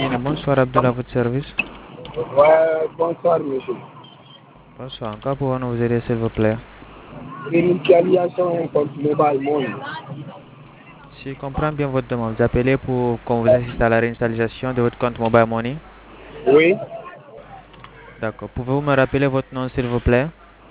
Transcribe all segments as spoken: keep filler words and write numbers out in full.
Guinée, bonsoir Abdullah, à votre service. Ouais, bonsoir, monsieur. Bonsoir, encore pouvons-nous vous aider s'il vous plaît? Initialisation contre Mobile Money. Si je comprends bien votre demande, vous appelez pour qu'on vous assiste à la réinitialisation de votre compte Mobile Money. Oui, D'accord. Pouvez-vous me rappeler votre nom s'il vous plaît?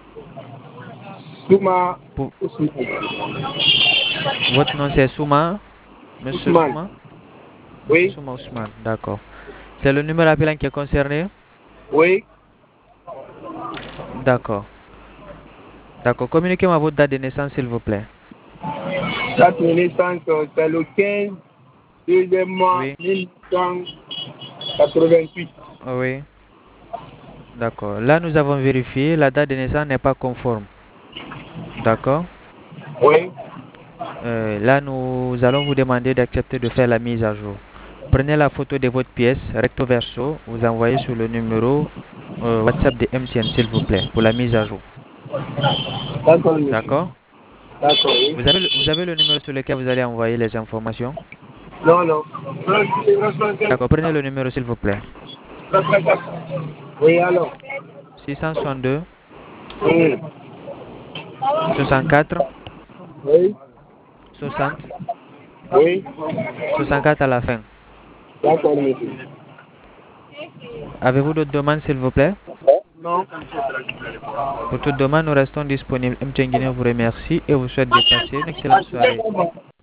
Souma Pou- Ousmane. Votre nom c'est Souma? Monsieur Ousmane. Souma? Monsieur Oui, Souma Ousmane, d'accord. C'est le numéro appelant qui est concerné? oui. D'accord. D'accord. Communiquez-moi votre date de naissance s'il vous plaît. Date de naissance, euh, c'est le quinze, deuxième mois, Oui, mille neuf cent quatre-vingt-huit. oui. D'accord. Là, nous avons vérifié, la date de naissance n'est pas conforme. D'accord. Oui, Euh, là, nous allons vous demander d'accepter de faire la mise à jour. Prenez la photo de votre pièce recto verso, vous envoyez sur le numéro euh, WhatsApp de M T N, s'il vous plaît, pour la mise à jour. d'accord, monsieur. D'accord? D'accord, oui. Vous avez, le, vous avez le numéro sur lequel vous allez envoyer les informations? Non, non. D'accord, prenez le numéro, s'il vous plaît. Oui, alors. six cent soixante-deux, Oui, soixante-quatre, oui, soixante, oui. soixante-quatre à la fin. D'accord, monsieur. Avez-vous d'autres demandes, s'il vous plaît? Non. Pour toute demande, nous restons disponibles. M T N Guinée vous remercie et vous souhaite de passer une excellente soirée.